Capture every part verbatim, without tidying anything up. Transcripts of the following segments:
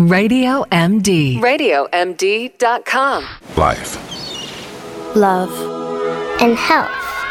Radio M D. radio M D dot com. Life. Love. And health.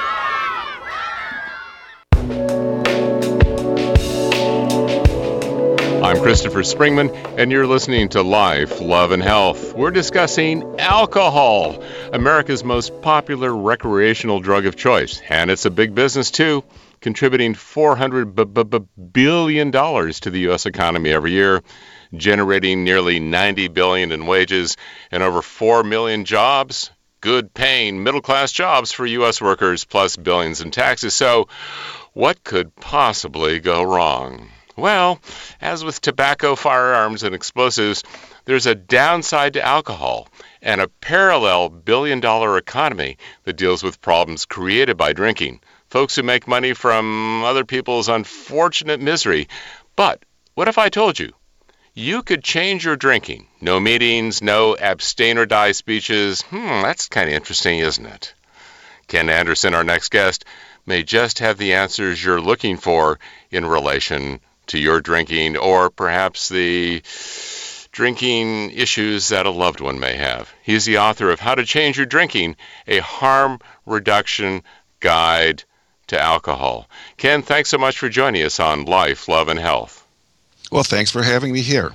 I'm Christopher Springman, and you're listening to Life, Love, and Health. We're discussing alcohol, America's most popular recreational drug of choice. And it's a big business, too, contributing four hundred billion dollars to the U S economy every year, generating nearly ninety billion dollars in wages and over four million jobs, good-paying middle-class jobs for U S workers, plus billions in taxes. So what could possibly go wrong? Well, as with tobacco, firearms, and explosives, there's a downside to alcohol and a parallel billion-dollar economy that deals with problems created by drinking. Folks who make money from other people's unfortunate misery. But what if I told you you could change your drinking? No meetings, no abstain or die speeches. Hmm, that's kind of interesting, isn't it? Ken Anderson, our next guest, may just have the answers you're looking for in relation to your drinking, or perhaps the drinking issues that a loved one may have. He's the author of How to Change Your Drinking, a harm reduction guide to alcohol. Ken, thanks so much for joining us on Life, Love, and Health. Well, thanks for having me here.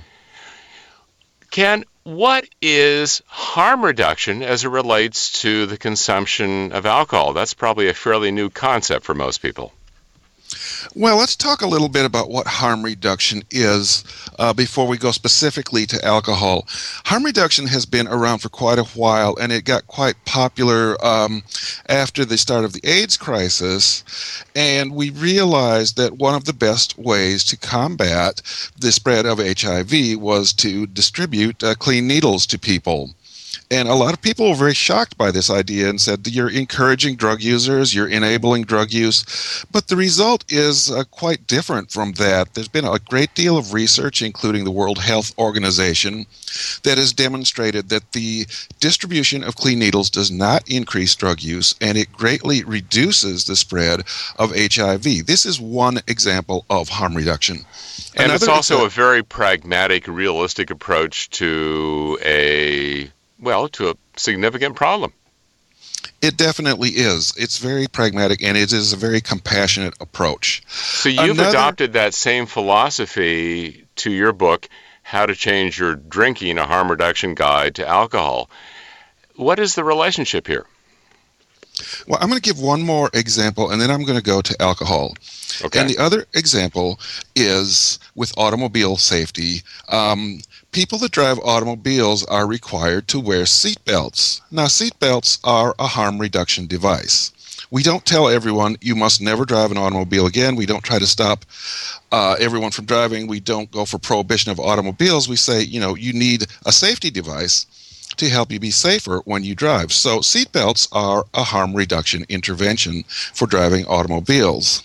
Ken, what is harm reduction as it relates to the consumption of alcohol? That's probably a fairly new concept for most people. Well, let's talk a little bit about what harm reduction is uh, before we go specifically to alcohol. Harm reduction has been around for quite a while, and it got quite popular um, after the start of the AIDS crisis, and we realized that one of the best ways to combat the spread of H I V was to distribute uh, clean needles to people. And a lot of people were very shocked by this idea and said, you're encouraging drug users, you're enabling drug use. But the result is uh, quite different from that. There's been a great deal of research, including the World Health Organization, that has demonstrated that the distribution of clean needles does not increase drug use, and it greatly reduces the spread of H I V. This is one example of harm reduction. And Another it's also exa- a very pragmatic, realistic approach to a Well, to a significant problem. It definitely is. It's very pragmatic, and it is a very compassionate approach. So you've Another, adopted that same philosophy to your book, How to Change Your Drinking, a Harm Reduction Guide to Alcohol. What is the relationship here? Well, I'm going to give one more example, and then I'm going to go to alcohol. Okay. And the other example is with automobile safety. Um, people that drive automobiles are required to wear seat belts. Now, seat belts are a harm reduction device. We don't tell everyone you must never drive an automobile again. We don't try to stop uh, everyone from driving. We don't go for prohibition of automobiles. We say, you know, you need a safety device to help you be safer when you drive. So seat belts are a harm reduction intervention for driving automobiles.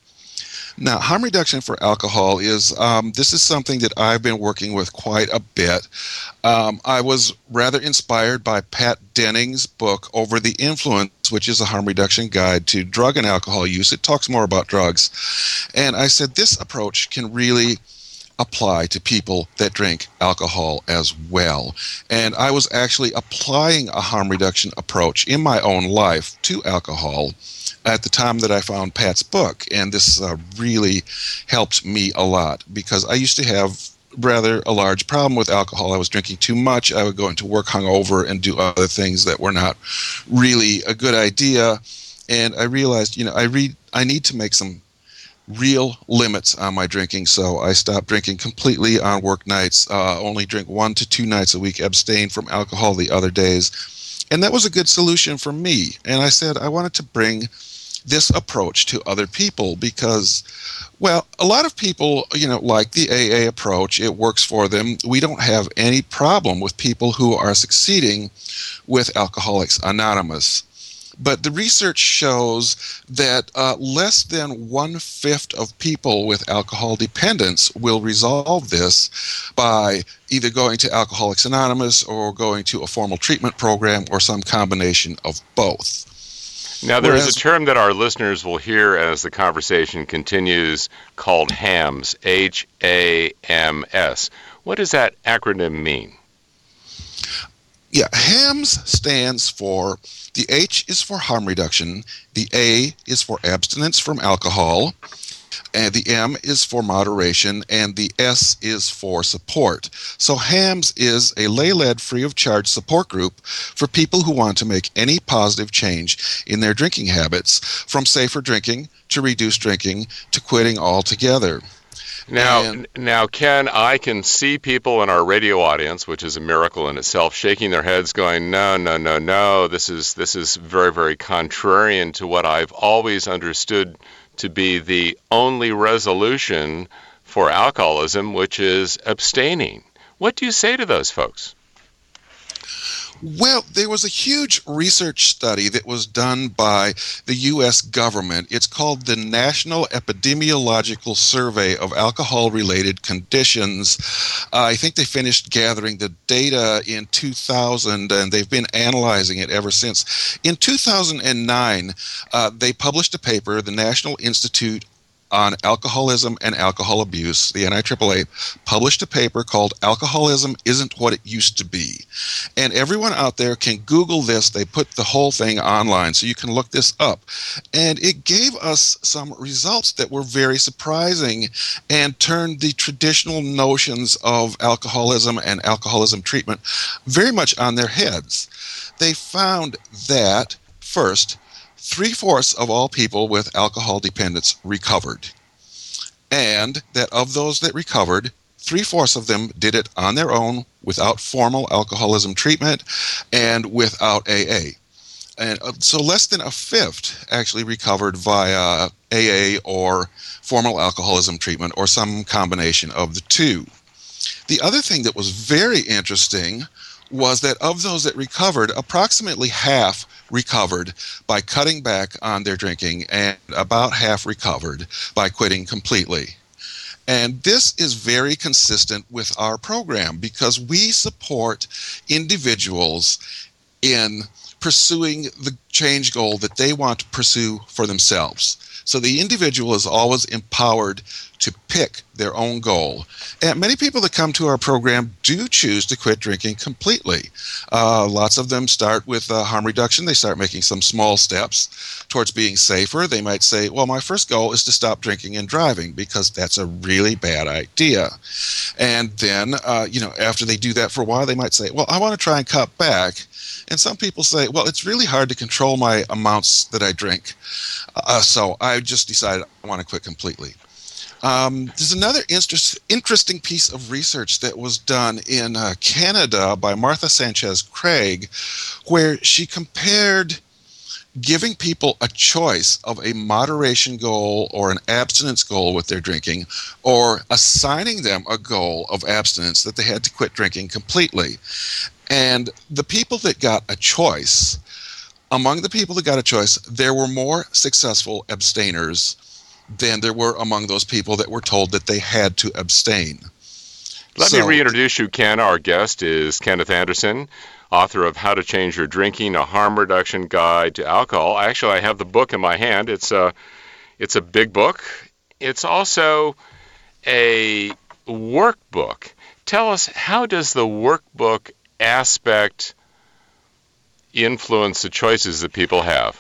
Now, harm reduction for alcohol is, um, this is something that I've been working with quite a bit. Um, I was rather inspired by Pat Denning's book, Over the Influence, which is a harm reduction guide to drug and alcohol use. It talks more about drugs. And I said this approach can really apply to people that drink alcohol as well. And I was actually applying a harm reduction approach in my own life to alcohol at the time that I found Pat's book, and this uh, really helped me a lot because I used to have rather a large problem with alcohol. I was drinking too much. I would go into work hungover and do other things that were not really a good idea, and I realized, you know, I read I need to make some real limits on my drinking, so I stopped drinking completely on work nights, uh, only drink one to two nights a week, abstain from alcohol the other days, and that was a good solution for me. And I said I wanted to bring this approach to other people because, well, a lot of people, you know, like the A A approach. It works for them. We don't have any problem with people who are succeeding with Alcoholics Anonymous. But the research shows that uh, less than one-fifth of people with alcohol dependence will resolve this by either going to Alcoholics Anonymous or going to a formal treatment program or some combination of both. Now, there Whereas, is a term that our listeners will hear as the conversation continues called HAMS, H A M S. What does that acronym mean? Yeah, HAMS stands for, the H is for harm reduction, the A is for abstinence from alcohol, and the M is for moderation, and the S is for support. So HAMS is a lay-led, free-of-charge support group for people who want to make any positive change in their drinking habits, from safer drinking to reduced drinking to quitting altogether. Now, And- now, Ken, I can see people in our radio audience, which is a miracle in itself, shaking their heads, going, "No, no, no, no! This is this is very, very contrarian to what I've always understood to be the only resolution for alcoholism, which is abstaining." What do you say to those folks? Well, there was a huge research study that was done by the U S government. It's called the National Epidemiological Survey of Alcohol-Related Conditions. Uh, I think they finished gathering the data in two thousand, and they've been analyzing it ever since. In two thousand nine, uh, they published a paper, the National Institute on Alcoholism and Alcohol Abuse, the N I triple A, published a paper called Alcoholism Isn't What It Used to Be. And everyone out there can Google this. They put the whole thing online, so you can look this up. And it gave us some results that were very surprising and turned the traditional notions of alcoholism and alcoholism treatment very much on their heads. They found that, first, three-fourths of all people with alcohol dependence recovered, and that of those that recovered, three-fourths of them did it on their own without formal alcoholism treatment and without A A. And uh, so less than a fifth actually recovered via A A or formal alcoholism treatment or some combination of the two. The other thing that was very interesting was that of those that recovered, approximately half recovered by cutting back on their drinking, and about half recovered by quitting completely. And this is very consistent with our program because we support individuals in pursuing the change goal that they want to pursue for themselves. So the individual is always empowered to pick their own goal. And many people that come to our program do choose to quit drinking completely. Uh, lots of them start with uh, harm reduction. They start making some small steps towards being safer. They might say, well, my first goal is to stop drinking and driving because that's a really bad idea. And then, uh, you know, after they do that for a while, they might say, well, I want to try and cut back. And some people say, well, it's really hard to control my amounts that I drink. Uh, so I just decided I want to quit completely. Um, there's another interest, interesting piece of research that was done in uh, Canada by Martha Sanchez Craig, where she compared giving people a choice of a moderation goal or an abstinence goal with their drinking, or assigning them a goal of abstinence that they had to quit drinking completely. And the people that got a choice, among the people that got a choice, there were more successful abstainers than there were among those people that were told that they had to abstain. Let So- me reintroduce you, Ken. Our guest is Kenneth Anderson, author of How to Change Your Drinking, a Harm Reduction Guide to Alcohol. Actually, I have the book in my hand. It's a, it's a big book. It's also a workbook. Tell us, how does the workbook aspect influence the choices that people have?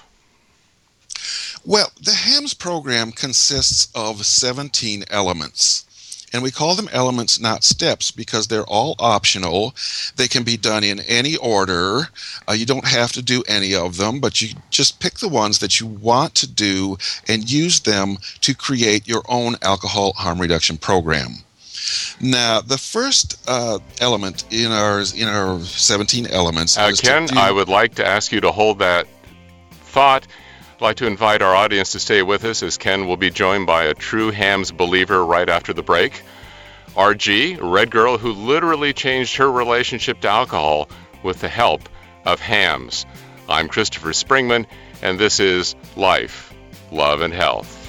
Well, the HAMS program consists of seventeen elements, and we call them elements, not steps, because they're all optional. They can be done in any order. Uh, you don't have to do any of them, but you just pick the ones that you want to do and use them to create your own alcohol harm reduction program. Now, the first uh, element in our in our seventeen elements Uh, is Ken, to do, I would like to ask you to hold that thought. I'd like to invite our audience to stay with us as Ken will be joined by a true HAMS believer right after the break. R G, a red girl who literally changed her relationship to alcohol with the help of HAMS. I'm Christopher Springman, and this is Life, Love, and Health.